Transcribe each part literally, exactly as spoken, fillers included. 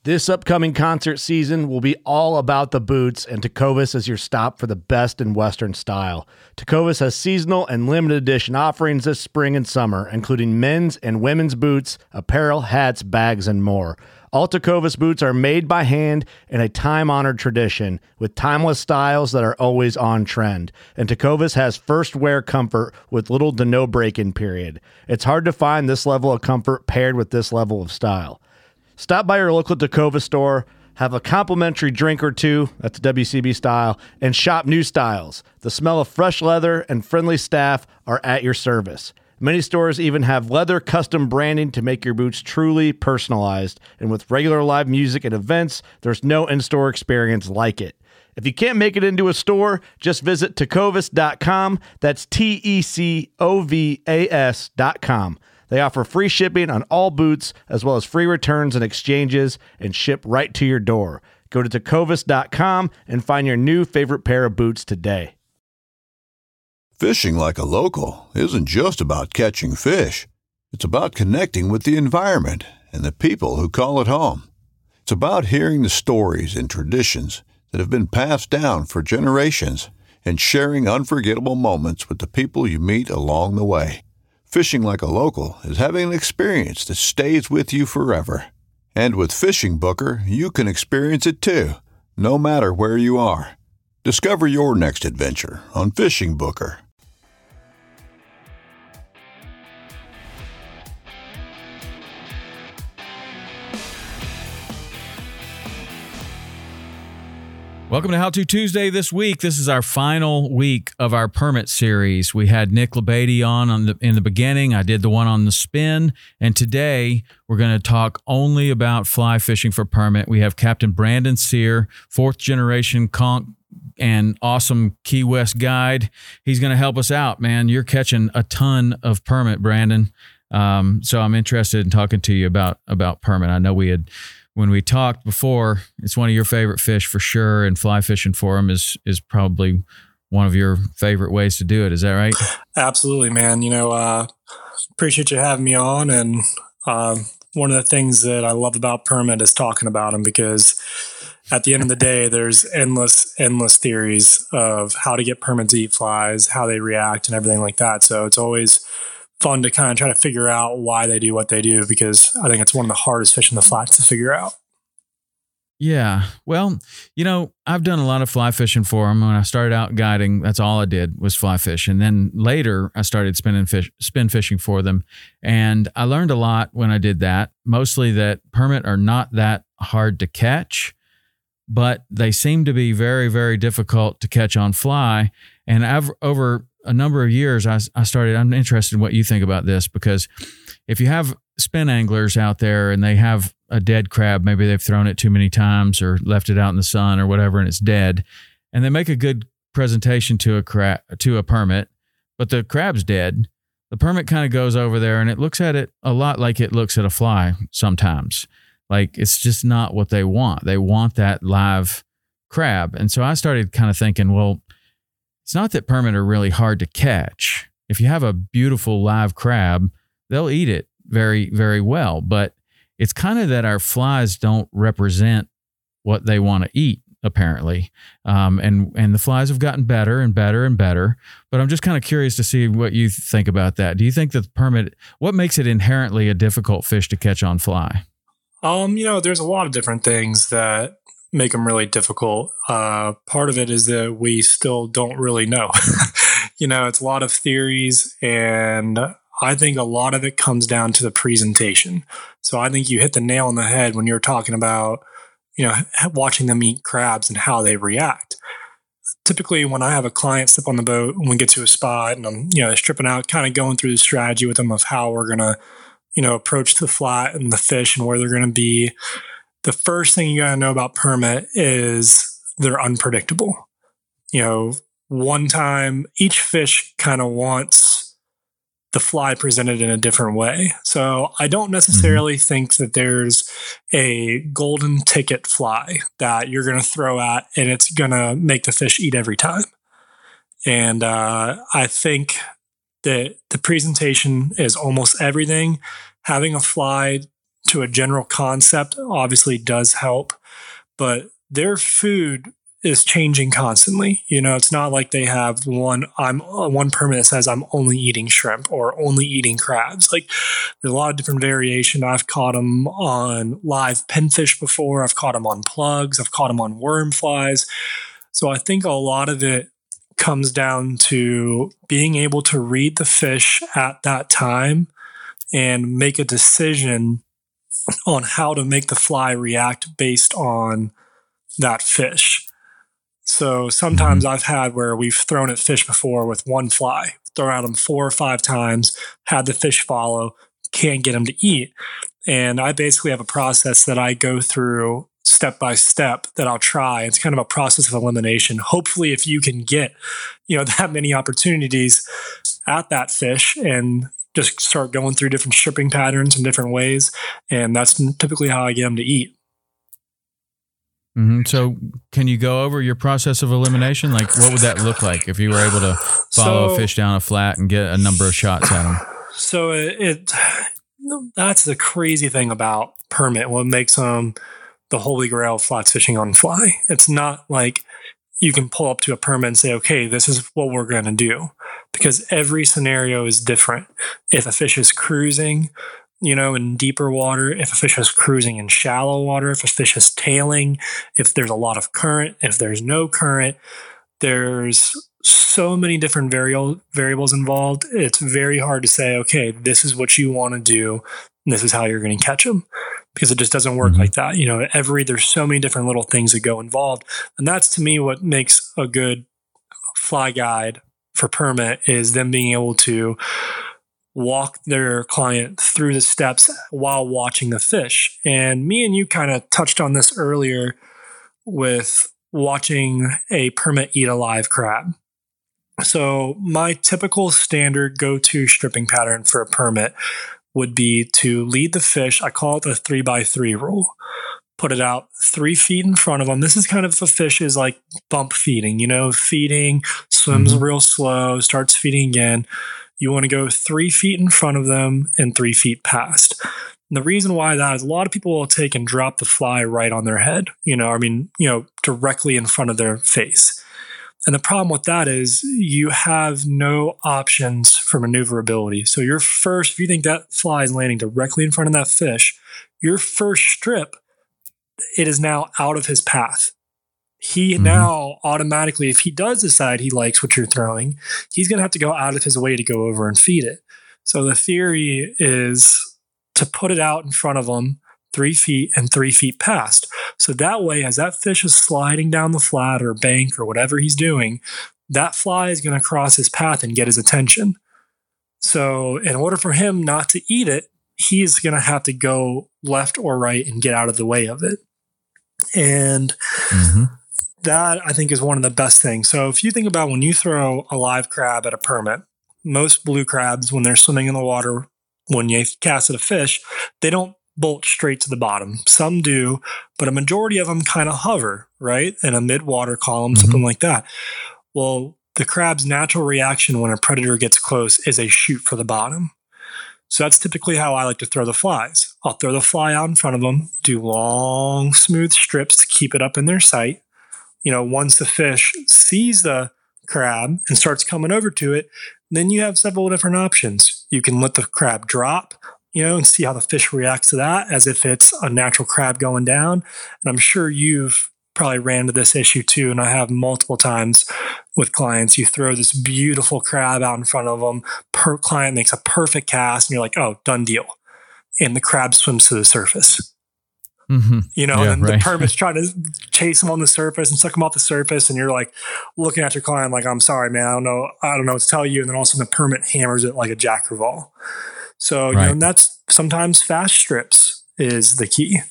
This upcoming concert season will be all about the boots, and Tecovas is your stop for the best in Western style. Tecovas has seasonal and limited edition offerings this spring and summer, including men's and women's boots, apparel, hats, bags, and more. All Tecovas boots are made by hand in a time-honored tradition with timeless styles that are always on trend. And Tecovas has first wear comfort with little to no break-in period. It's hard to find this level of comfort paired with this level of style. Stop by your local Tecovas store, have a complimentary drink or two, that's W C B style, and shop new styles. The smell of fresh leather and friendly staff are at your service. Many stores even have leather custom branding to make your boots truly personalized. And with regular live music and events, there's no in-store experience like it. If you can't make it into a store, just visit tecovas dot com. That's T E C O V A S dot com. They offer free shipping on all boots, as well as free returns and exchanges, and ship right to your door. Go to tecovas dot com and find your new favorite pair of boots today. Fishing like a local isn't just about catching fish. It's about connecting with the environment and the people who call it home. It's about hearing the stories and traditions that have been passed down for generations and sharing unforgettable moments with the people you meet along the way. Fishing like a local is having an experience that stays with you forever. And with Fishing Booker, you can experience it too, no matter where you are. Discover your next adventure on Fishing Booker. Welcome to How To Tuesday this week. This is our final week of our permit series. We had Nick Labady on, on the, in the beginning. I did the one on the spin. And today we're going to talk only about fly fishing for permit. We have Captain Brandon Sear, fourth generation conch and awesome Key West guide. He's going to help us out, man. You're catching a ton of permit, Brandon. Um, so I'm interested in talking to you about, about permit. I know we had... When we talked before, it's one of your favorite fish for sure, and fly fishing for them is is probably one of your favorite ways to do it. Is that right? Absolutely, man. You know, uh, appreciate you having me on. And um, one of the things that I love about permit is talking about them, because at the end of the day, there's endless, endless theories of how to get permit to eat flies, how they react, and everything like that. So it's always fun to kind of try to figure out why they do what they do, because I think it's one of the hardest fish in the flats to figure out. Yeah. Well, you know, I've done a lot of fly fishing for them. When I started out guiding, that's all I did was fly fish. And then later I started spinning fish, spin fishing for them. And I learned a lot when I did that, mostly that permit are not that hard to catch, but they seem to be very, very difficult to catch on fly. And I've over a number of years, I, I started, I'm interested in what you think about this, because if you have spin anglers out there and they have a dead crab, maybe they've thrown it too many times or left it out in the sun or whatever, and it's dead, and they make a good presentation to a crab, to a permit, but the crab's dead, the permit kind of goes over there and it looks at it a lot like it looks at a fly sometimes. Like it's just not what they want. They want that live crab. And so I started kind of thinking, well, it's not that permit are really hard to catch. If you have a beautiful live crab, they'll eat it very, very well. But it's kind of that our flies don't represent what they want to eat, apparently. Um, and, and the flies have gotten better and better and better. But I'm just kind of curious to see what you think about that. Do you think that the permit, what makes it inherently a difficult fish to catch on fly? Um, you know, there's a lot of different things that make them really difficult. Uh, part of it is that we still don't really know. You know, it's a lot of theories, and I think a lot of it comes down to the presentation. So I think you hit the nail on the head when you're talking about, you know, watching them eat crabs and how they react. Typically, when I have a client step on the boat and we get to a spot and I'm, you know, stripping out, kind of going through the strategy with them of how we're going to, you know, approach the flat and the fish and where they're going to be. The first thing you got to know about permit is they're unpredictable. You know, one time, each fish kind of wants the fly presented in a different way. So I don't necessarily mm-hmm. think that there's a golden ticket fly that you're going to throw at and it's going to make the fish eat every time. And uh, I think that the presentation is almost everything. Having a fly to a general concept obviously does help, but their food is changing constantly. You know, it's not like they have one, I'm uh, one permit that says I'm only eating shrimp or only eating crabs. Like there's a lot of different variation. I've caught them on live pinfish before. I've caught them on plugs. I've caught them on worm flies. So I think a lot of it comes down to being able to read the fish at that time and make a decision on how to make the fly react based on that fish. So sometimes I've had where we've thrown at fish before with one fly, thrown at them four or five times, had the fish follow, can't get them to eat. And I basically have a process that I go through step by step that I'll try. It's kind of a process of elimination. Hopefully, if you can get, you know, that many opportunities at that fish and just start going through different stripping patterns in different ways. And that's typically how I get them to eat. Mm-hmm. So can you go over your process of elimination? Like what would that look like if you were able to follow so, a fish down a flat and get a number of shots at them? So it, it that's the crazy thing about permit. What makes them the holy grail of flats fishing on fly. It's not like you can pull up to a permit and say, okay, this is what we're going to do, because every scenario is different. If a fish is cruising, you know, in deeper water, if a fish is cruising in shallow water, if a fish is tailing, if there's a lot of current, if there's no current, there's so many different vari- variables involved. It's very hard to say, okay, this is what you want to do, and this is how you're going to catch them, because it just doesn't work mm-hmm. like that. You know, every, there's so many different little things that go involved. And that's to me what makes a good fly guide for permit, is them being able to walk their client through the steps while watching the fish. And me and you kind of touched on this earlier with watching a permit eat a live crab. So my typical standard go-to stripping pattern for a permit would be to lead the fish. I call it the three by three rule. Put it out three feet in front of them. This is kind of if a fish is like bump feeding, you know, feeding, swims mm-hmm. real slow, starts feeding again. You want to go three feet in front of them and three feet past. And the reason why that is a lot of people will take and drop the fly right on their head, you know, I mean, you know, directly in front of their face. And the problem with that is you have no options for maneuverability. So your first, if you think that fly is landing directly in front of that fish, your first strip, it is now out of his path. He mm-hmm. now automatically, if he does decide he likes what you're throwing, he's going to have to go out of his way to go over and feed it. So the theory is to put it out in front of him three feet and three feet past. So that way, as that fish is sliding down the flat or bank or whatever he's doing, that fly is going to cross his path and get his attention. So in order for him not to eat it, he's going to have to go left or right and get out of the way of it. And mm-hmm. that, I think, is one of the best things. So if you think about when you throw a live crab at a permit, most blue crabs, when they're swimming in the water, when you cast at a fish, they don't bolt straight to the bottom. Some do, but a majority of them kind of hover, right? In a mid-water column, mm-hmm. something like that. Well, the crab's natural reaction when a predator gets close is a shoot for the bottom. So that's typically how I like to throw the flies. I'll throw the fly out in front of them, do long, smooth strips to keep it up in their sight. You know, once the fish sees the crab and starts coming over to it, then you have several different options. You can let the crab drop, you know, and see how the fish reacts to that as if it's a natural crab going down. And I'm sure you've probably ran into this issue too, and I have multiple times with clients. You throw this beautiful crab out in front of them, per client makes a perfect cast, and you're like, oh, done deal. And the crab swims to the surface. Mm-hmm. You know, yeah, and right. the permit's trying to chase them on the surface and suck them off the surface, and you're like looking at your client like, I'm sorry, man, I don't know, I don't know what to tell you. And then all of a sudden the permit hammers it like a Jack Crevalle. So, right. you know, and that's sometimes fast strips is the key.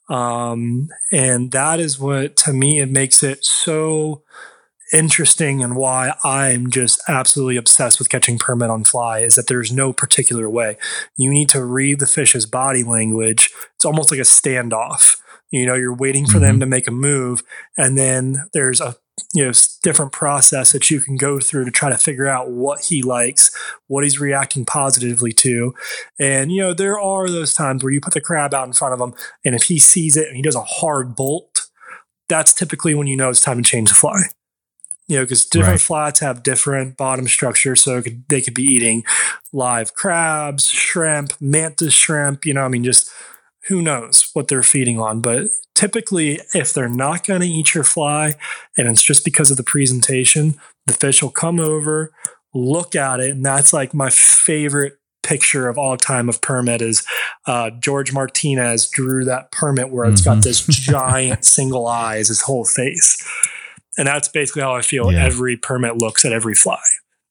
Um, and that is what, to me, it makes it so interesting, and why I'm just absolutely obsessed with catching permit on fly, is that there's no particular way. You need to read the fish's body language. It's almost like a standoff. You know, you're waiting for mm-hmm. them to make a move, and then there's a you know, different process that you can go through to try to figure out what he likes, what he's reacting positively to. And, you know, there are those times where you put the crab out in front of him, and if he sees it and he does a hard bolt, that's typically when you know it's time to change the fly. You know, because different right. flats have different bottom structure, so it could, they could be eating live crabs, shrimp, mantis shrimp, you know, I mean, just who knows what they're feeding on. But typically, if they're not going to eat your fly and it's just because of the presentation, the fish will come over, look at it, and that's like my favorite picture of all time of permit is uh, George Martinez drew that permit where it's mm-hmm. got this giant single eye as his whole face. And that's basically how I feel yeah. every permit looks at every fly.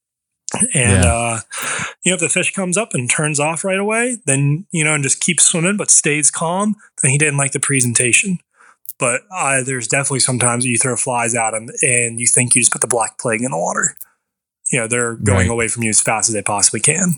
And, yeah. uh, you know, if the fish comes up and turns off right away, then, you know, and just keeps swimming but stays calm, then he didn't like the presentation. But uh, there's definitely sometimes you throw flies at him and you think you just put the black plague in the water. You know, they're going right. away from you as fast as they possibly can.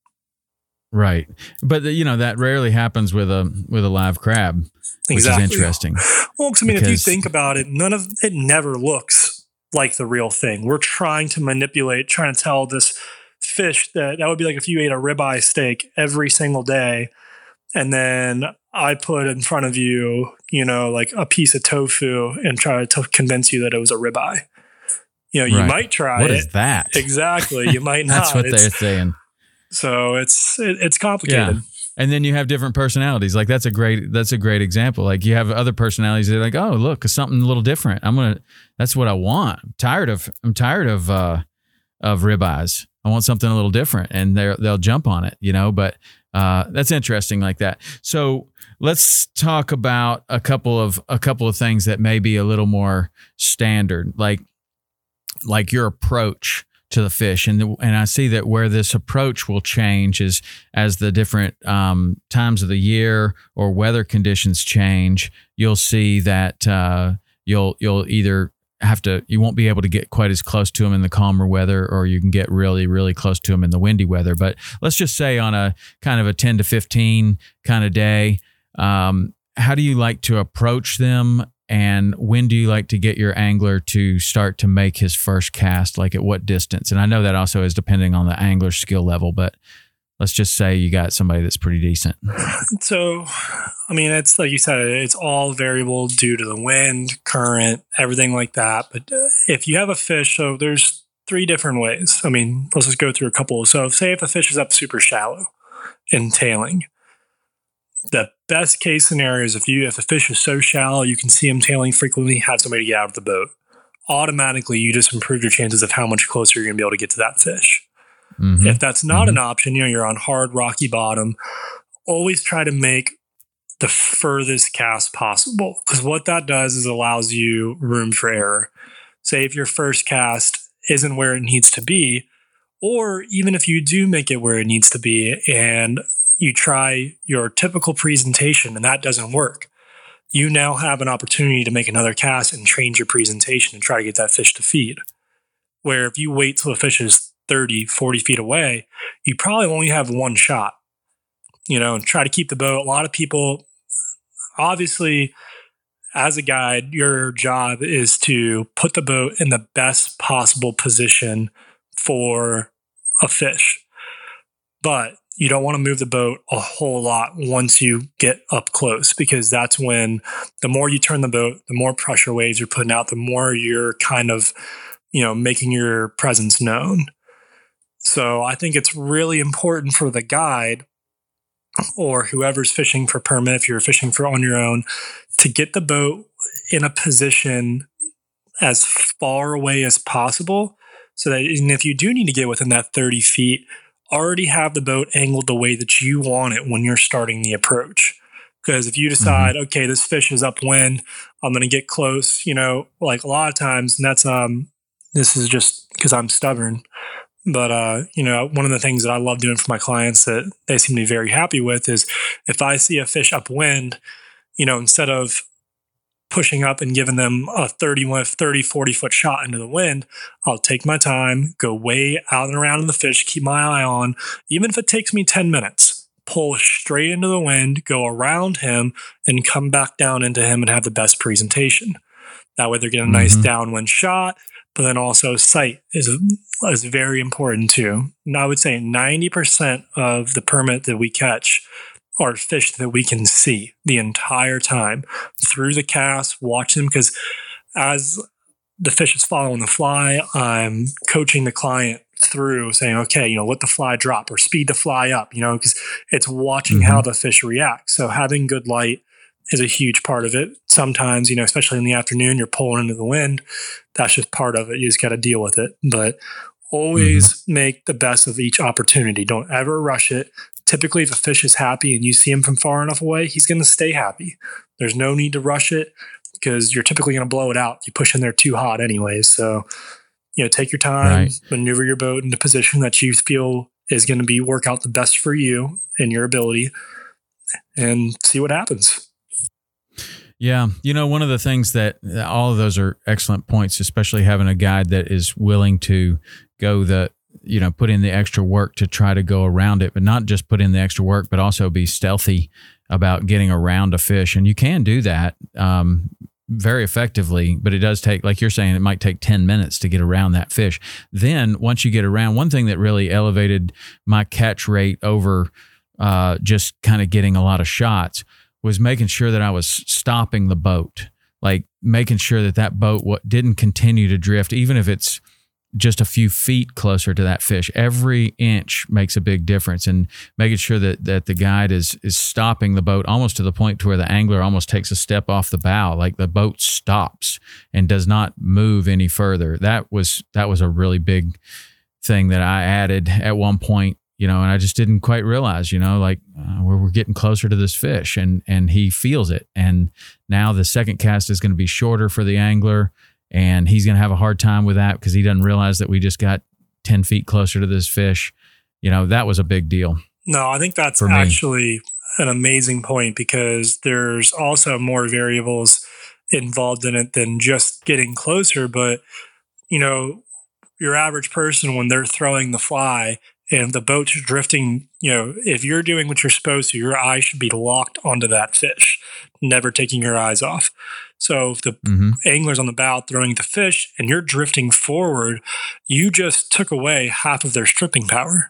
Right. But, you know, that rarely happens with a with a live crab, which exactly. is interesting. Well, because, I mean, because, if you think about it, none of it never looks like the real thing. We're trying to manipulate, trying to tell this fish that that would be like if you ate a ribeye steak every single day, and then I put in front of you, you know, like a piece of tofu and try to convince you that it was a ribeye. You know, you right. might try what it. What is that? Exactly. You might not. That's what it's, they're saying. So it's it, it's complicated. Yeah. And then you have different personalities. Like that's a great that's a great example. Like you have other personalities that are like, oh, look, something a little different. I'm gonna. That's what I want. I'm tired of. I'm tired of uh, of ribeyes. I want something a little different, and they they'll jump on it. You know, but uh, that's interesting like that. So let's talk about a couple of a couple of things that may be a little more standard, like like your approach to the fish. And the, and I see that where this approach will change is as the different um, times of the year or weather conditions change, you'll see that uh, you'll you'll either have to, you won't be able to get quite as close to them in the calmer weather, or you can get really, really close to them in the windy weather. But let's just say on a kind of a ten to fifteen kind of day, um, how do you like to approach them? And when do you like to get your angler to start to make his first cast? Like at what distance? And I know that also is depending on the angler's skill level, but let's just say you got somebody that's pretty decent. So, I mean, it's like you said, it's all variable due to the wind, current, everything like that. But if you have a fish, so there's three different ways. I mean, let's just go through a couple. So say if the fish is up super shallow and tailing, the best case scenario is if you if the fish is so shallow you can see him tailing frequently, have somebody get out of the boat. Automatically, you just improve your chances of how much closer you're going to be able to get to that fish. Mm-hmm. If that's not mm-hmm. an option, you know, you're on hard, rocky bottom, always try to make the furthest cast possible, because what that does is allows you room for error. Say if your first cast isn't where it needs to be, or even if you do make it where it needs to be and you try your typical presentation and that doesn't work, you now have an opportunity to make another cast and change your presentation and try to get that fish to feed. Where if you wait till the fish is thirty, forty feet away, you probably only have one shot, you know, and try to keep the boat. A lot of people, obviously, as a guide, your job is to put the boat in the best possible position for a fish. But you don't want to move the boat a whole lot once you get up close, because that's when the more you turn the boat, the more pressure waves you're putting out, the more you're kind of, you know, making your presence known. So I think it's really important for the guide or whoever's fishing for permit, if you're fishing for on your own, to get the boat in a position as far away as possible, so that even if you do need to get within that thirty feet, already have the boat angled the way that you want it when you're starting the approach. Because if you decide, mm-hmm. okay, this fish is upwind, I'm going to get close, you know, like a lot of times, and that's, um, this is just because I'm stubborn. But, uh, you know, one of the things that I love doing for my clients that they seem to be very happy with is if I see a fish upwind, you know, instead of pushing up and giving them a thirty, forty foot shot into the wind, I'll take my time, go way out and around in the fish, keep my eye on, even if it takes me ten minutes, pull straight into the wind, go around him and come back down into him and have the best presentation. That way they're getting a nice mm-hmm. downwind shot, but then also sight is, is very important too. And I would say ninety percent of the permit that we catch are fish that we can see the entire time through the cast, watch them, because as the fish is following the fly, I'm coaching the client through saying, okay, you know, let the fly drop or speed the fly up, you know, because it's watching mm-hmm. how the fish react. So having good light is a huge part of it. Sometimes, you know, especially in the afternoon, you're pulling into the wind. That's just part of it. You just got to deal with it. But always mm-hmm. make the best of each opportunity. Don't ever rush it. Typically, if a fish is happy and you see him from far enough away, he's going to stay happy. There's no need to rush it because you're typically going to blow it out. You push in there too hot anyways. So, you know, take your time, right. maneuver your boat into position that you feel is going to be work out the best for you and your ability, and see what happens. Yeah. You know, one of the things that all of those are excellent points, especially having a guide that is willing to go the, you know, put in the extra work to try to go around it, but not just put in the extra work, but also be stealthy about getting around a fish. And you can do that um, very effectively, but it does take, like you're saying, it might take ten minutes to get around that fish. Then once you get around, one thing that really elevated my catch rate over uh, just kind of getting a lot of shots was making sure that I was stopping the boat, like making sure that that boat what didn't continue to drift, even if it's just a few feet closer to that fish. Every inch makes a big difference, and making sure that that the guide is is stopping the boat almost to the point to where the angler almost takes a step off the bow, like the boat stops and does not move any further. That was that was a really big thing that I added at one point. You know, and I just didn't quite realize, you know, like uh, we're, we're getting closer to this fish, and and he feels it. And now the second cast is going to be shorter for the angler, and he's going to have a hard time with that because he doesn't realize that we just got ten feet closer to this fish. You know, that was a big deal. No, I think that's actually an amazing point, because there's also more variables involved in it than just getting closer. But, you know, your average person, when they're throwing the fly, and if the boat's drifting, you know, if you're doing what you're supposed to, your eye should be locked onto that fish, never taking your eyes off. So if the mm-hmm. angler's on the bow throwing the fish and you're drifting forward, you just took away half of their stripping power.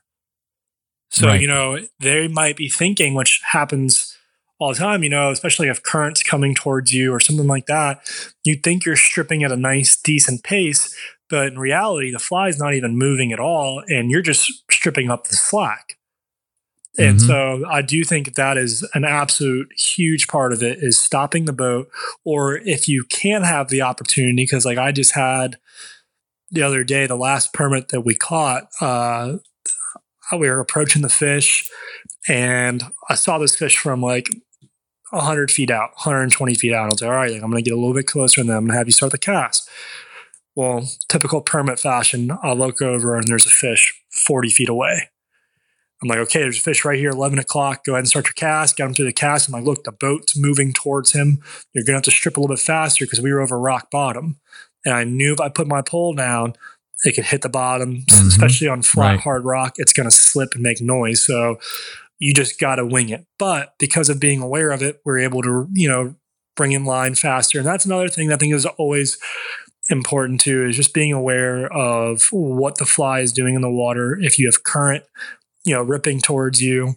So, right. you know, they might be thinking, which happens all the time, you know, especially if current's coming towards you or something like that, you think you're stripping at a nice, decent pace. But in reality, the fly is not even moving at all, and you're just stripping up the slack. And mm-hmm. so I do think that is an absolute huge part of it, is stopping the boat. Or if you can have the opportunity, because like I just had the other day, the last permit that we caught, uh, we were approaching the fish, and I saw this fish from like one hundred feet out, one hundred twenty feet out. I was like, all right, like, I'm going to get a little bit closer, and then I'm going to have you start the cast. Well, typical permit fashion, I look over and there's a fish forty feet away. I'm like, okay, there's a fish right here, eleven o'clock. Go ahead and start your cast. Get him through the cast. I'm like, look, the boat's moving towards him. You're going to have to strip a little bit faster because we were over rock bottom. And I knew if I put my pole down, it could hit the bottom, mm-hmm. especially on flat, right. hard rock. It's going to slip and make noise. So you just got to wing it. But because of being aware of it, we're able to, you know, bring in line faster. And that's another thing that I think is always important too, is just being aware of what the fly is doing in the water. If you have current, you know, ripping towards you,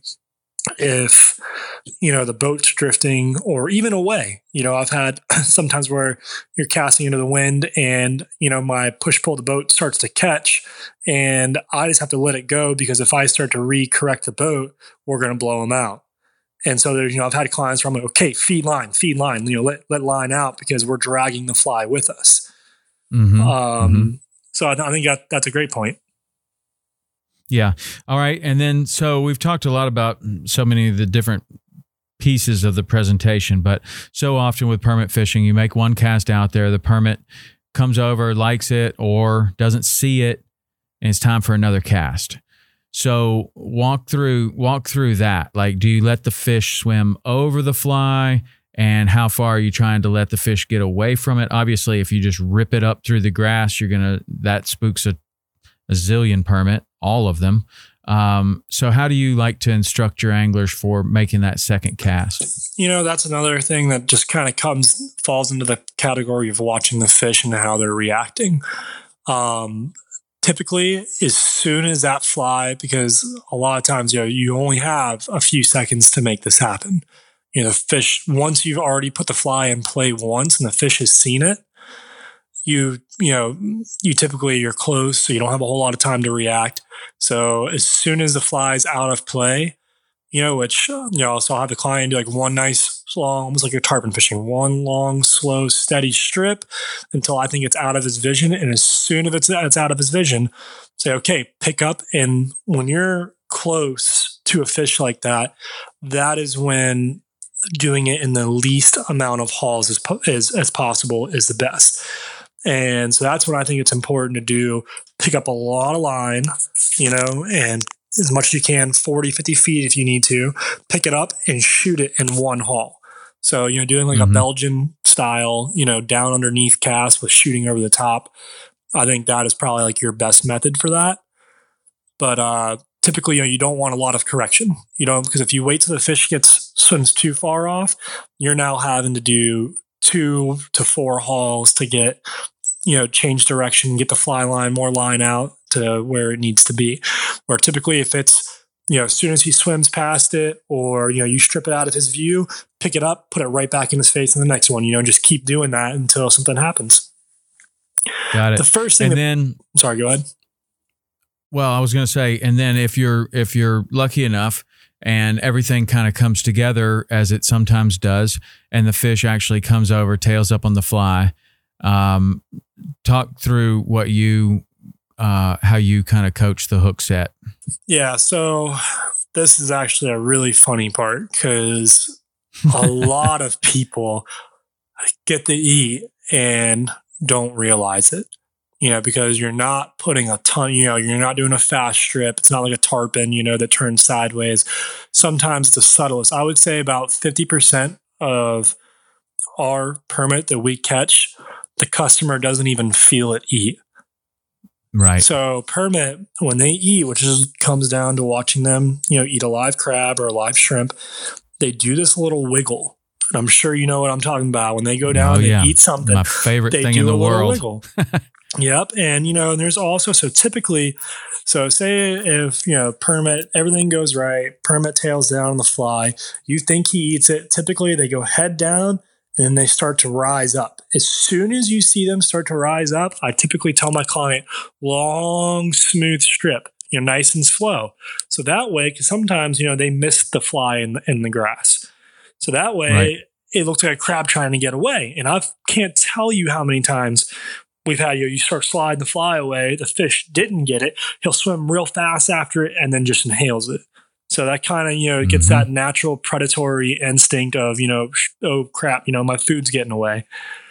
if, you know, the boat's drifting or even away. You know, I've had sometimes where you're casting into the wind and, you know, my push pull the boat starts to catch, and I just have to let it go, because if I start to re-correct the boat, we're going to blow them out. And so there's, you know, I've had clients where I'm like, okay, feed line, feed line, you know, let, let line out, because we're dragging the fly with us. Mm-hmm. Um, mm-hmm. So I, I think that, that's a great point. Yeah. All right. And then, so we've talked a lot about so many of the different pieces of the presentation, but so often with permit fishing, you make one cast out there, the permit comes over, likes it, or doesn't see it, and it's time for another cast. So walk through, walk through that. Like, do you let the fish swim over the fly? And how far are you trying to let the fish get away from it? Obviously, if you just rip it up through the grass, you're going to, that spooks a, a zillion permit, all of them. Um, so how do you like to instruct your anglers for making that second cast? You know, that's another thing that just kind of comes, falls into the category of watching the fish and how they're reacting. Um, typically, as soon as that fly, because a lot of times, you know, you only have a few seconds to make this happen. You know, the fish, once you've already put the fly in play once and the fish has seen it, you, you know, you typically, you're close, so you don't have a whole lot of time to react. So as soon as the fly's out of play, you know, which, you know, so I'll have the client do like one nice long, almost like you're tarpon fishing, one long, slow, steady strip until I think it's out of his vision. And as soon as it's, it's out of his vision, say, okay, pick up. And when you're close to a fish like that, that is when doing it in the least amount of hauls as, as, as possible is the best. And so that's when I think it's important to do, pick up a lot of line, you know, and as much as you can, forty, fifty feet if you need to, pick it up and shoot it in one haul. So, you know, doing like mm-hmm. a Belgian style, you know, down underneath cast with shooting over the top, I think that is probably like your best method for that. But uh, typically, you know, you don't want a lot of correction, you know, because if you wait till the fish gets swims too far off, you're now having to do two to four hauls to get, you know, change direction, get the fly line, more line out to where it needs to be. Where typically if it's, you know, as soon as he swims past it or, you know, you strip it out of his view, pick it up, put it right back in his face in the next one, you know, and just keep doing that until something happens. Got it. The first thing. And that, then, sorry, go ahead. Well, I was going to say, and then if you're, if you're lucky enough and everything kind of comes together as it sometimes does, and the fish actually comes over, tails up on the fly, um, talk through what you, uh, how you kind of coach the hook set. Yeah. So this is actually a really funny part because a lot of people get to eat and don't realize it, you know, because you're not putting a ton, you know, you're not doing a fast strip. It's not like a tarpon, you know, that turns sideways. Sometimes the subtlest, I would say about fifty percent of our permit that we catch, the customer doesn't even feel it eat. Right. So permit, when they eat, which is comes down to watching them, you know, eat a live crab or a live shrimp, they do this little wiggle. And I'm sure you know what I'm talking about. When they go down oh, and yeah. they eat something, my favorite they thing do in the a world. Wiggle. Yep. And, you know, and there's also, so typically, so say if, you know, permit, everything goes right, permit tails down on the fly, you think he eats it. Typically they go head down and then they start to rise up. As soon as you see them start to rise up, I typically tell my client, long, smooth strip, you know, nice and slow. So that way, because sometimes, you know, they miss the fly in the, in the grass. So that way right. it looks like a crab trying to get away. And I can't tell you how many times we've had, you know, you start sliding the fly away, the fish didn't get it, he'll swim real fast after it and then just inhales it. So that kind of, you know, gets mm-hmm. that natural predatory instinct of, you know, oh crap, you know, my food's getting away.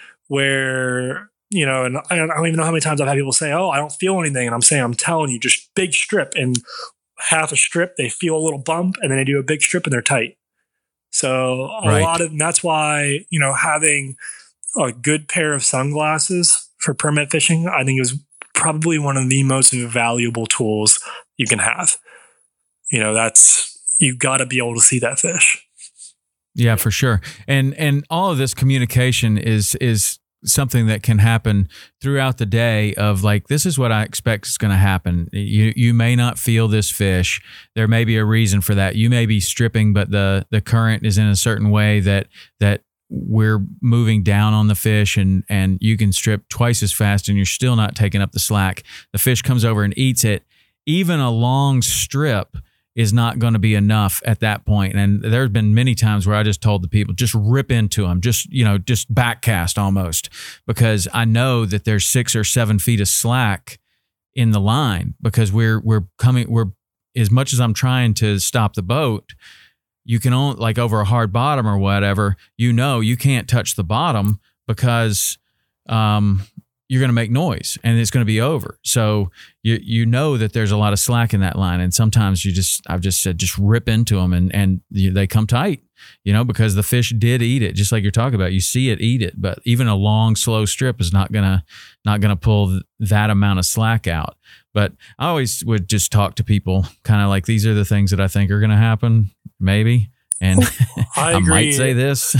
Where, you know, and I don't even know how many times I've had people say, oh, I don't feel anything. And I'm saying, I'm telling you, just big strip, and half a strip, they feel a little bump, and then they do a big strip and they're tight. So a right. lot of, and that's why, you know, having a good pair of sunglasses for permit fishing, I think is probably one of the most valuable tools you can have. You know, that's, you've got to be able to see that fish. Yeah, for sure. And and all of this communication is is something that can happen throughout the day of like, this is what I expect is going to happen. You you may not feel this fish. There may be a reason for that. You may be stripping, but the the current is in a certain way that that we're moving down on the fish, and and you can strip twice as fast and you're still not taking up the slack. The fish comes over and eats it. Even a long strip is not going to be enough at that point. And there's been many times where I just told the people, just rip into them, just, you know, just backcast almost, because I know that there's six or seven feet of slack in the line, because we're, we're coming, we're, as much as I'm trying to stop the boat, you can only, like over a hard bottom or whatever, you know, you can't touch the bottom because, um, you're going to make noise and it's going to be over. So you you know that there's a lot of slack in that line. And sometimes you just, I've just said, just rip into them and, and you, they come tight, you know, because the fish did eat it, just like you're talking about. You see it eat it, but even a long, slow strip is not going to, not going to pull that amount of slack out. But I always would just talk to people kind of like, these are the things that I think are going to happen, maybe. And I, I might say this.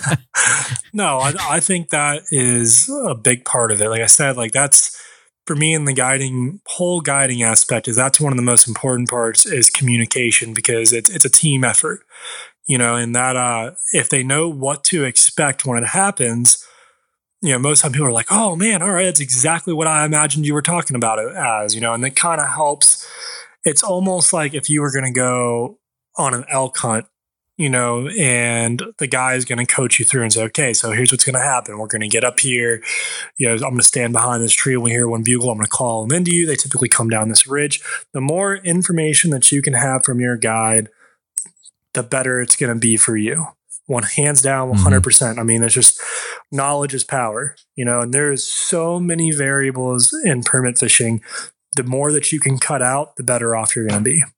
No, I, I think that is a big part of it. Like I said, like that's for me in the guiding whole guiding aspect is that's one of the most important parts is communication, because it's it's a team effort, you know, and that uh, if they know what to expect when it happens, you know, most time people are like, oh man, all right, that's exactly what I imagined you were talking about it as, you know, and it kind of helps. It's almost like if you were going to go on an elk hunt, you know, and the guy is going to coach you through and say, okay, so here's what's going to happen. We're going to get up here. You know, I'm going to stand behind this tree. When we hear one bugle, I'm going to call them into you. They typically come down this ridge. The more information that you can have from your guide, the better it's going to be for you. One hands down, one hundred percent. Mm-hmm. I mean, it's just knowledge is power, you know, and there's so many variables in permit fishing. The more that you can cut out, the better off you're going to be.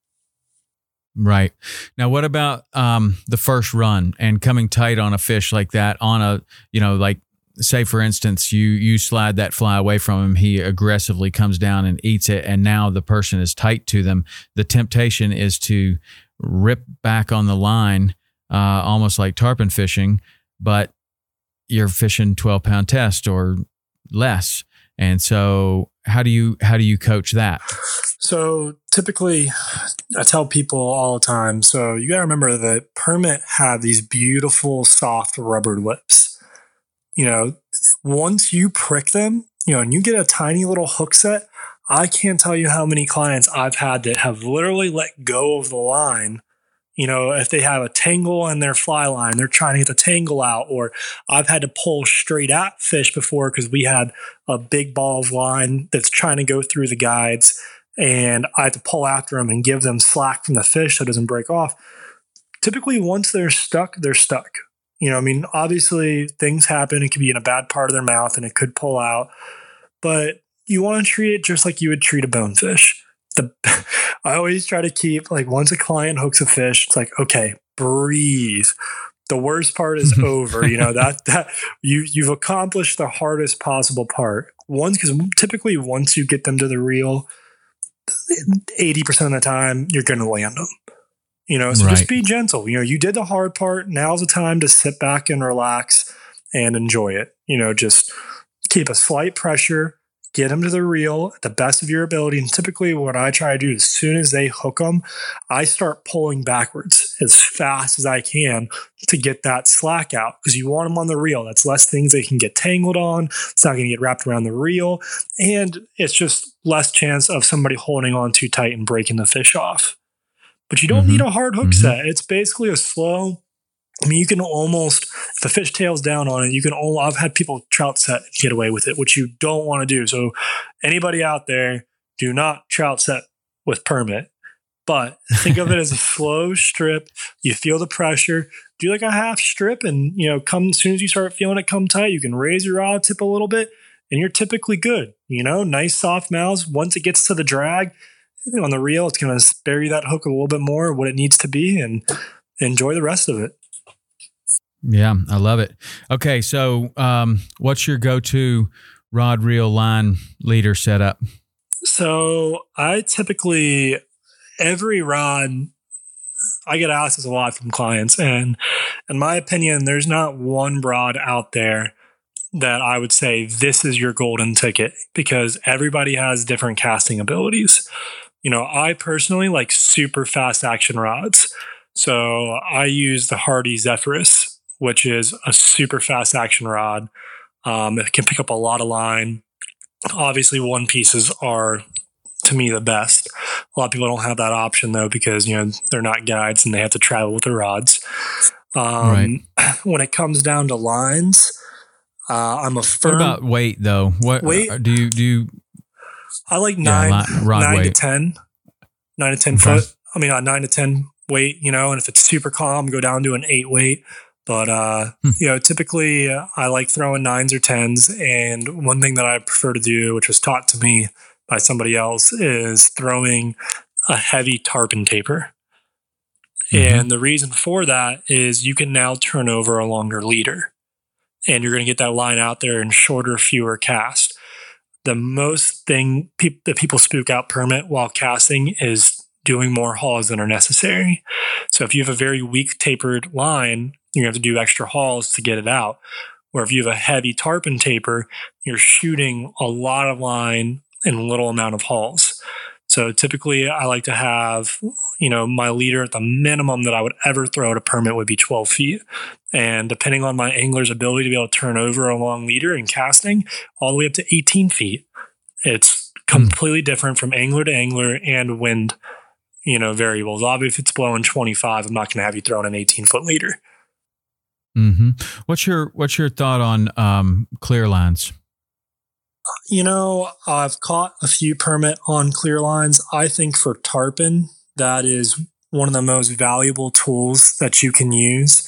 Right. Now, what about um, the first run and coming tight on a fish like that on a, you know, like say, for instance, you you slide that fly away from him, he aggressively comes down and eats it, and now the person is tight to them. The temptation is to rip back on the line, uh, almost like tarpon fishing, but you're fishing twelve pound test or less. And so how do you how do you coach that? So typically I tell people all the time, so you got to remember that permit have these beautiful soft rubber lips. You know, once you prick them, you know, and you get a tiny little hook set, I can't tell you how many clients I've had that have literally let go of the line. You know, if they have a tangle on their fly line, they're trying to get the tangle out, or I've had to pull straight at fish before because we had a big ball of line that's trying to go through the guides, and I have to pull after them and give them slack from the fish so it doesn't break off. Typically, once they're stuck, they're stuck. You know, I mean, obviously things happen. It could be in a bad part of their mouth and it could pull out, but you want to treat it just like you would treat a bonefish. The, I always try to keep, like, once a client hooks a fish, it's like, okay, breathe. The worst part is over. You know, that, that you, you've accomplished the hardest possible part. Once, because typically once you get them to the reel, eighty percent of the time you're going to land them. You know, so right. Just be gentle. You know, you did the hard part. Now's the time to sit back and relax and enjoy it. You know, just keep a slight pressure. Get them to the reel at the best of your ability. And typically what I try to do, as soon as they hook them, I start pulling backwards as fast as I can to get that slack out, because you want them on the reel. That's less things they can get tangled on. It's not going to get wrapped around the reel. And it's just less chance of somebody holding on too tight and breaking the fish off. But you don't mm-hmm. need a hard hook mm-hmm. set. It's basically a slow, I mean, you can almost, if the fish tails down on it, you can only, I've had people trout set and get away with it, which you don't want to do. So anybody out there, do not trout set with permit, but think of it as a slow strip. You feel the pressure, do like a half strip, and, you know, come as soon as you start feeling it come tight, you can raise your rod tip a little bit and you're typically good. You know, nice soft mouths. Once it gets to the drag on the reel, it's going to bury that hook a little bit more, what it needs to be, and enjoy the rest of it. Yeah, I love it. Okay, so um, what's your go-to rod, reel, line, leader setup? So I typically, every rod, I get asked this a lot from clients, and in my opinion, there's not one rod out there that I would say this is your golden ticket, because everybody has different casting abilities. You know, I personally like super fast action rods. So I use the Hardy Zephyrus, which is a super fast action rod. Um, it can pick up a lot of line. Obviously, one pieces are, to me, the best. A lot of people don't have that option, though, because, you know, they're not guides and they have to travel with their rods. Um, right. When it comes down to lines, uh, I'm a firm. What about weight, though? What weight? Do you do? You, I like nine, yeah, nine weight. to ten, nine to ten okay. foot. I mean, uh, nine to ten weight. You know, and if it's super calm, go down to an eight weight. But, uh, hmm. you know, typically uh, I like throwing nines or tens. And one thing that I prefer to do, which was taught to me by somebody else, is throwing a heavy tarpon taper. Mm-hmm. And the reason for that is you can now turn over a longer leader. And you're going to get that line out there in shorter, fewer casts. the most thing pe- that people spook out permit while casting is doing more hauls than are necessary. So if you have a very weak tapered line, you're going to have to do extra hauls to get it out. Or if you have a heavy tarpon taper, you're shooting a lot of line in little amount of hauls. So typically I like to have, you know, my leader at the minimum that I would ever throw at a permit would be twelve feet. And depending on my angler's ability to be able to turn over a long leader and casting, all the way up to eighteen feet. It's completely mm. different from angler to angler and wind, you know, variables. Obviously, if it's blowing twenty-five, I'm not going to have you throw in an eighteen foot leader. Mm-hmm. What's your What's your thought on um, clear lines? You know, I've caught a few permit on clear lines. I think for tarpon, that is one of the most valuable tools that you can use.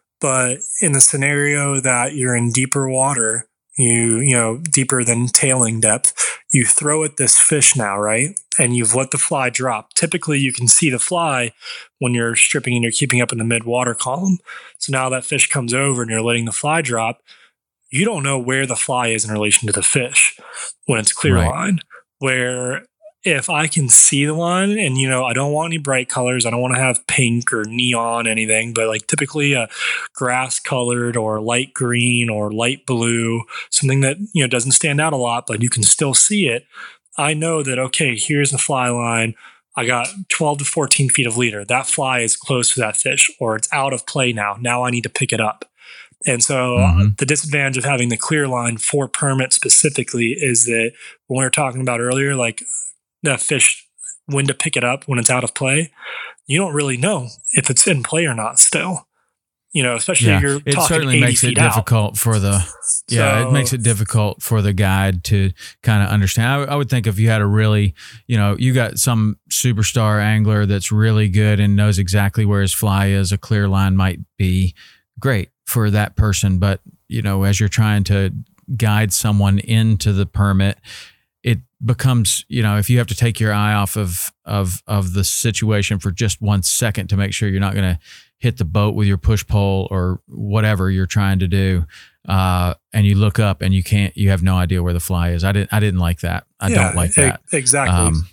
But in the scenario that you're in deeper water, you you know, deeper than tailing depth, you throw at this fish now, right? And you've let the fly drop. Typically, you can see the fly when you're stripping and you're keeping up in the mid-water column. So now that fish comes over and you're letting the fly drop, you don't know where the fly is in relation to the fish when it's clear right. line. Where if I can see the line and, you know, I don't want any bright colors, I don't want to have pink or neon, anything, but like typically a grass colored or light green or light blue, something that, you know, doesn't stand out a lot, but you can still see it. I know that, okay, here's the fly line. I got twelve to fourteen feet of leader. That fly is close to that fish, or it's out of play now. Now I need to pick it up. And so mm-hmm. uh, the disadvantage of having the clear line for permit specifically is that when we were talking about earlier, like that fish, when to pick it up when it's out of play, you don't really know if it's in play or not still. You know, especially yeah, if you're it talking certainly eighty makes it feet difficult out. for the yeah so, it makes it difficult for the guide to kind of understand. I, I would think if you had a really, you know, you got some superstar angler that's really good and knows exactly where his fly is, a clear line might be great for that person. But, you know, as you're trying to guide someone into the permit, it becomes, you know, if you have to take your eye off of of of the situation for just one second to make sure you're not going to hit the boat with your push pole or whatever you're trying to do, uh, and you look up and you can't, you have no idea where the fly is. I didn't, I didn't like that. I yeah, don't like that. Exactly. Um,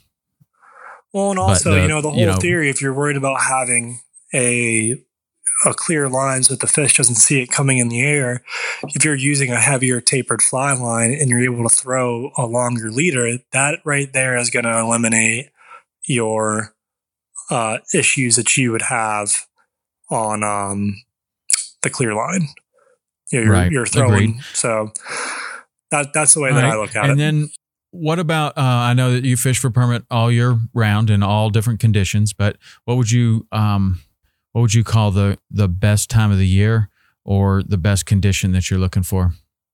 well, and also, the, you know, the whole you know, theory, if you're worried about having a a clear line so that the fish doesn't see it coming in the air, if you're using a heavier tapered fly line and you're able to throw a longer leader, that right there is going to eliminate your uh, issues that you would have on um, the clear line. You know, you're, right. you're throwing. Agreed. So that that's the way all that right. I look at and it. And then what about, uh, I know that you fish for permit all year round in all different conditions, but what would you, um, what would you call the, the best time of the year or the best condition that you're looking for?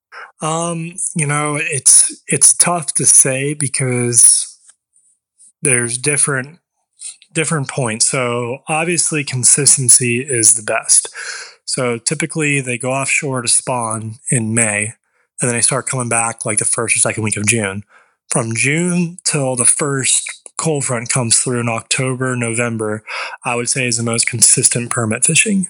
Um, you know, it's, it's tough to say because there's different, different points. So obviously consistency is the best. So typically they go offshore to spawn in May and then they start coming back like the first or second week of June. From June till the first cold front comes through in October, November, I would say is the most consistent permit fishing.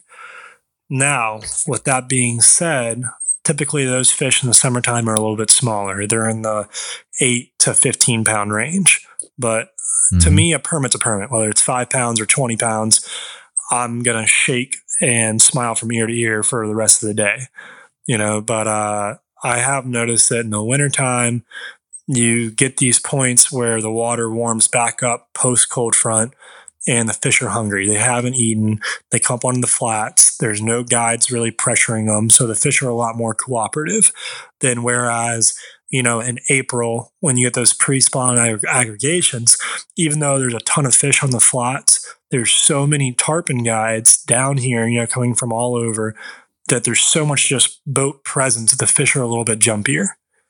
Now, with that being said, typically those fish in the summertime are a little bit smaller. They're in the eight to fifteen pound range. But mm-hmm. to me, a permit's a permit, whether it's five pounds or twenty pounds, I'm going to shake and smile from ear to ear for the rest of the day, you know, but, uh, I have noticed that in the wintertime, you get these points where the water warms back up post cold front and the fish are hungry. They haven't eaten. They come up on the flats. There's no guides really pressuring them. So the fish are a lot more cooperative than whereas, you know, in April, when you get those pre-spawn ag- aggregations, even though there's a ton of fish on the flats, there's so many tarpon guides down here, you know, coming from all over, that there's so much just boat presence that the fish are a little bit jumpier.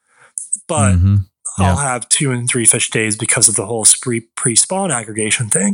But mm-hmm. yeah. I'll have two and three fish days because of the whole spree pre-spawn aggregation thing.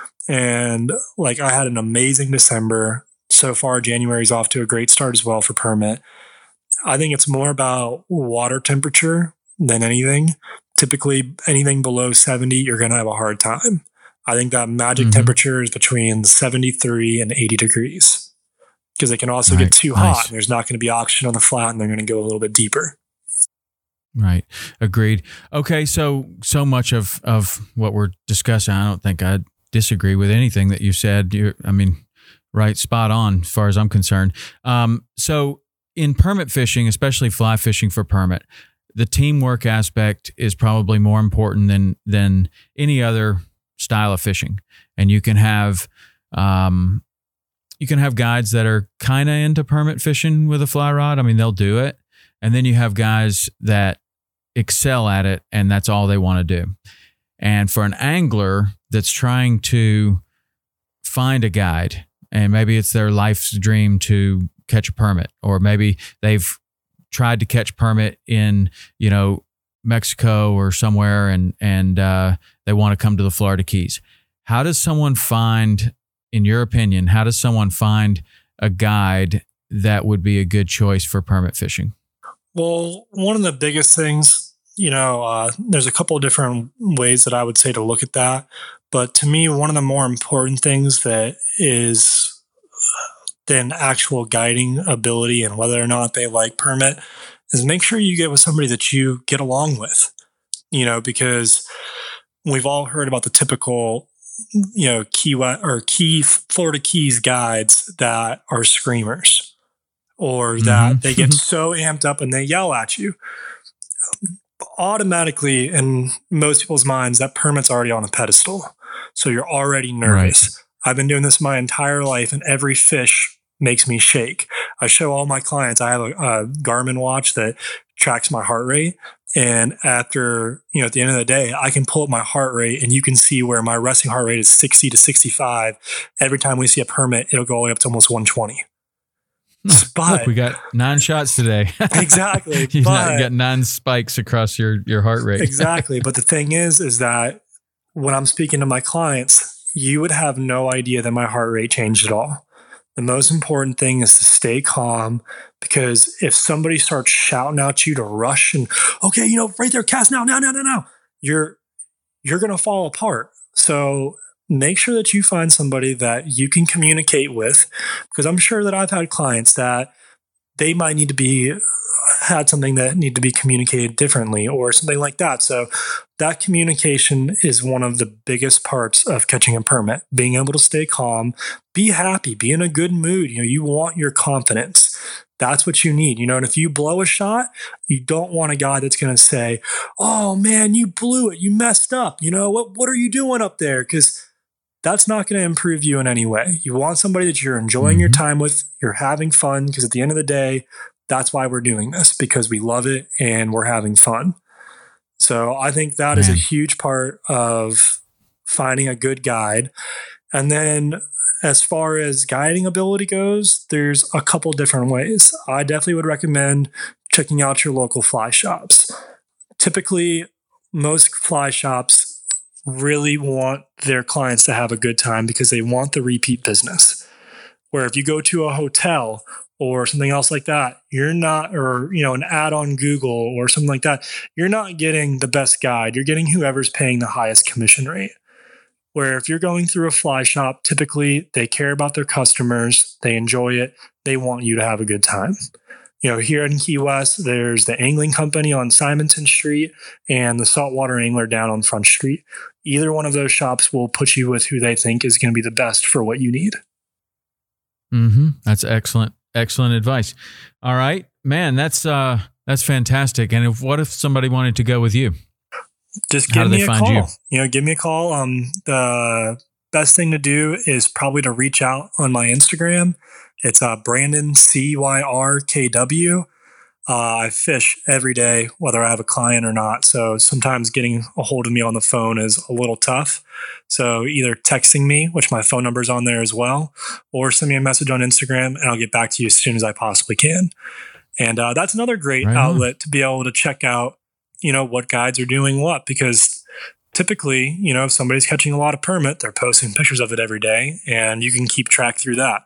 And like I had an amazing December. So far, January's off to a great start as well for permit. I think it's more about water temperature than anything. Typically, anything below seventy, you're going to have a hard time. I think that magic mm-hmm. temperature is between seventy-three and eighty degrees because it can also right. get too nice. hot and there's not going to be oxygen on the flat and they're going to go a little bit deeper. Right. Agreed. Okay. So, so much of, of what we're discussing, I don't think I disagree with anything that you said. You're, I mean, right. Spot on as far as I'm concerned. Um, so in permit fishing, especially fly fishing for permit, the teamwork aspect is probably more important than, than any other style of fishing. And you can have, um, you can have guides that are kind of into permit fishing with a fly rod. I mean, they'll do it. And then you have guys that excel at it, and that's all they want to do. And for an angler that's trying to find a guide, and maybe it's their life's dream to catch a permit, or maybe they've tried to catch permit in, you know, Mexico or somewhere, and and uh, they want to come to the Florida Keys. How does someone find, in your opinion, how does someone find a guide that would be a good choice for permit fishing? Well, one of the biggest things, you know, uh, there's a couple of different ways that I would say to look at that. But to me, one of the more important things that is than actual guiding ability and whether or not they like permit is make sure you get with somebody that you get along with, you know, because we've all heard about the typical, you know, Key West or Key Florida Keys guides that are screamers, or that mm-hmm. they get so amped up and they yell at you. Automatically, in most people's minds, that permit's already on a pedestal. So you're already nervous. Right. I've been doing this my entire life, and every fish makes me shake. I show all my clients, I have a, a Garmin watch that tracks my heart rate. And after, you know, at the end of the day, I can pull up my heart rate, and you can see where my resting heart rate is sixty to sixty-five. Every time we see a permit, it'll go all the way up to almost one twenty. But, look, we got nine shots today. Exactly. you but, got nine spikes across your, your heart rate. Exactly. But the thing is, is that when I'm speaking to my clients, you would have no idea that my heart rate changed at all. The most important thing is to stay calm, because if somebody starts shouting at you to rush and, okay, you know, right there, cast now, now, now, now, now, you're, you're going to fall apart. So make sure that you find somebody that you can communicate with, because I'm sure that I've had clients that they might need to be had something that need to be communicated differently or something like that. So that communication is one of the biggest parts of catching a permit, being able to stay calm, be happy, be in a good mood. You know, you want your confidence. That's what you need. You know, and if you blow a shot, you don't want a guy that's going to say, oh man, you blew it. You messed up. You know, what, what are you doing up there? Because that's not going to improve you in any way. You want somebody that you're enjoying mm-hmm. your time with, you're having fun, because at the end of the day, that's why we're doing this, because we love it and we're having fun. So I think that Man. is a huge part of finding a good guide. And then as far as guiding ability goes, there's a couple different ways. I definitely would recommend checking out your local fly shops. Typically, most fly shops really want their clients to have a good time because they want the repeat business. Where if you go to a hotel or something else like that, you're not, or, you know, an ad on Google or something like that, you're not getting the best guide. You're getting whoever's paying the highest commission rate. Where if you're going through a fly shop, typically they care about their customers, they enjoy it, they want you to have a good time. You know, here in Key West, there's the Angling Company on Simonton Street and the Saltwater Angler down on Front Street. Either one of those shops will put you with who they think is going to be the best for what you need. Mm-hmm. That's excellent. Excellent advice. All right, man, that's uh, that's fantastic. And if, what if somebody wanted to go with you? Just give me a call. You? you know, give me a call. Um, the best thing to do is probably to reach out on my Instagram. It's uh, Brandon C Y R K W. Uh, I fish every day, whether I have a client or not. So sometimes getting a hold of me on the phone is a little tough. So either texting me, which my phone number is on there as well, or send me a message on Instagram and I'll get back to you as soon as I possibly can. And uh, that's another great right outlet on. To be able to check out, you know, what guides are doing what, because typically, you know, if somebody's catching a lot of permit, they're posting pictures of it every day and you can keep track through that.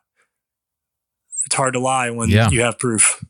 It's hard to lie when yeah. you have proof.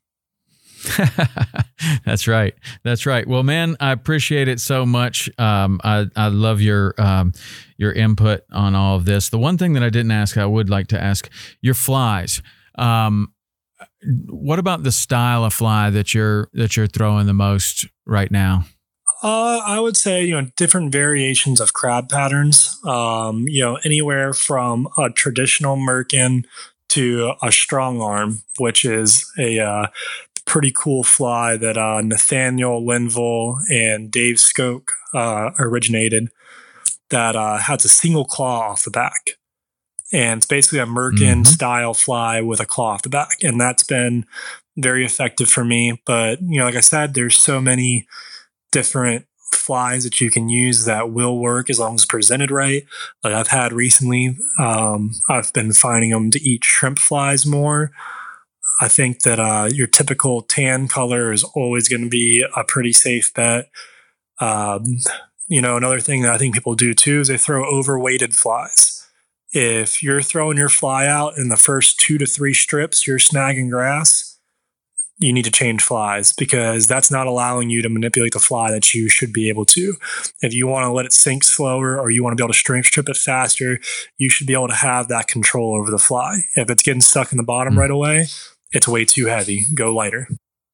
That's right. That's right. Well, man, I appreciate it so much. Um, I, I love your, um, your input on all of this. The one thing that I didn't ask, I would like to ask your flies. Um, what about the style of fly that you're, that you're throwing the most right now? Uh, I would say, you know, different variations of crab patterns, um, you know, anywhere from a traditional merkin to a strong arm, which is a uh, pretty cool fly that uh, Nathaniel Linville and Dave Skoke uh, originated, that uh, has a single claw off the back. And it's basically a merkin mm-hmm. style fly with a claw off the back. And that's been very effective for me. But, you know, like I said, there's so many different flies that you can use that will work as long as presented right. Like I've had recently, um, I've been finding them to eat shrimp flies more. I think that uh, your typical tan color is always going to be a pretty safe bet. Um, you know, another thing that I think people do too is they throw overweighted flies. If you're throwing your fly out in the first two to three strips, you're snagging grass, you need to change flies, because that's not allowing you to manipulate the fly that you should be able to. If you want to let it sink slower or you want to be able to strip, strip it faster, you should be able to have that control over the fly. If it's getting stuck in the bottom mm. right away, it's way too heavy. Go lighter.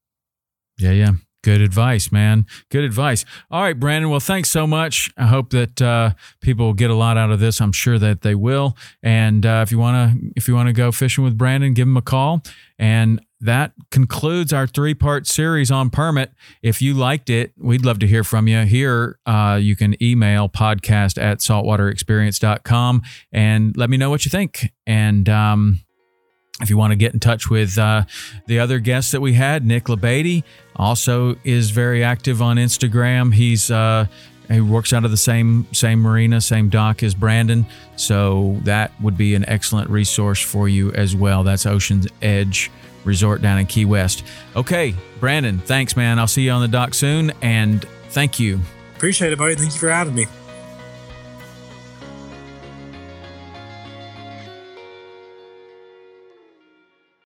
Yeah, yeah. Good advice, man. Good advice. All right, Brandon. Well, thanks so much. I hope that uh, people get a lot out of this. I'm sure that they will. And uh, if you want to, if you want to go fishing with Brandon, give him a call. And that concludes our three-part series on permit. If you liked it, we'd love to hear from you. Here, uh, you can email podcast at saltwater experience dot com and let me know what you think. And um, if you want to get in touch with uh, the other guests that we had, Nick LeBady also is very active on Instagram. He's uh, he works out of the same same marina, same dock as Brandon. So that would be an excellent resource for you as well. That's Ocean's Edge Resort down in Key West. Okay, Brandon, thanks, man. I'll see you on the dock soon, and thank you. Appreciate it, buddy. Thank you for having me.